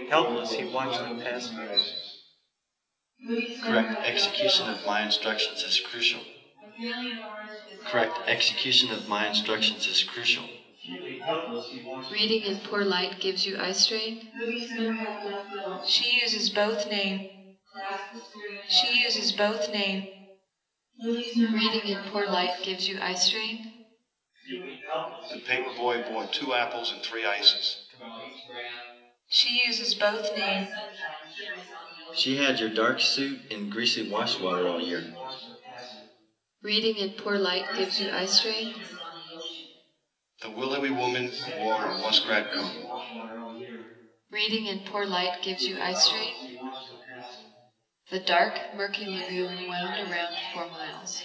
helpless, he watched them pass him. Correct execution of my instructions is crucial. Correct execution of my instructions is crucial. Reading in poor light gives you eye strain. She uses both name. She uses both name. Reading in poor light gives you eye strain. The paper boy bought 2 apples and 3 ices. She uses both name. She had your dark suit and greasy wash water all year. Reading in poor light gives you eye strain. The willowy woman wore a muskrat coat. Reading in poor light gives you eye strain. The dark, murky lagoon wound around 4 miles.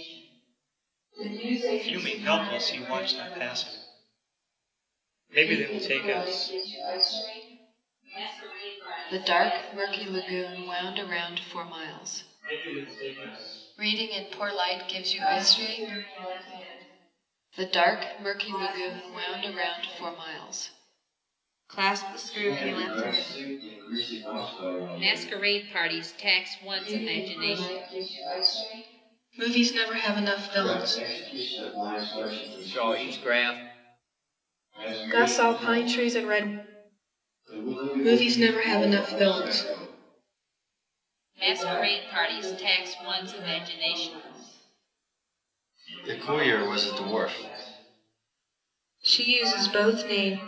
Fuming helpless, he watched them pass him. Maybe they will take us. The dark, murky lagoon wound around 4 miles. Reading in poor light gives you eye strain. The dark, murky lagoon wound around 4 miles. Clasp the screw in your left hand. Masquerade parties tax one's imagination. Movies never have enough villains. Draw each graph. Gus saw pine trees and red. Movies never have enough villains. Masquerade parties tax one's imagination. The courier was a dwarf. She uses both name.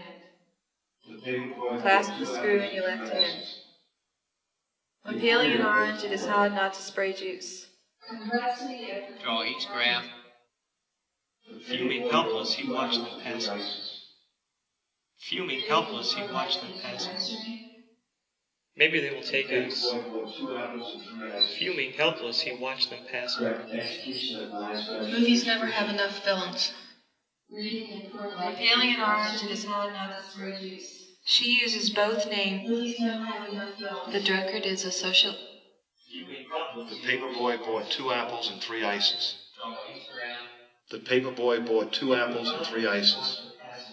Clasp the screw in your left hand. When peeling an orange, it is hard not to spray juice. Draw each graph. Fuming helpless, he watched them pass him. Fuming helpless, he watched them pass him. Maybe they will take us. Fuming helpless, he watched them pass him. Movies never have enough villains. When peeling an orange, it is hard not to spray juice. She uses both name. The drunkard is a social. The paper boy bought 2 apples and 3 ices. The paper boy bought 2 apples and 3 ices.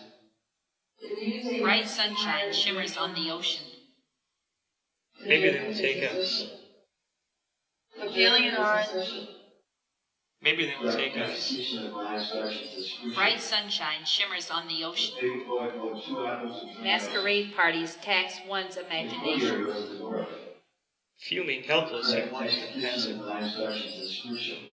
Bright sunshine shimmers on the ocean. Maybe they will take us. When peeling an orange, Maybe they will take us. Bright sunshine shimmers on the ocean. Masquerade parties tax one's imagination. Fuming helpless, he watched them pass him.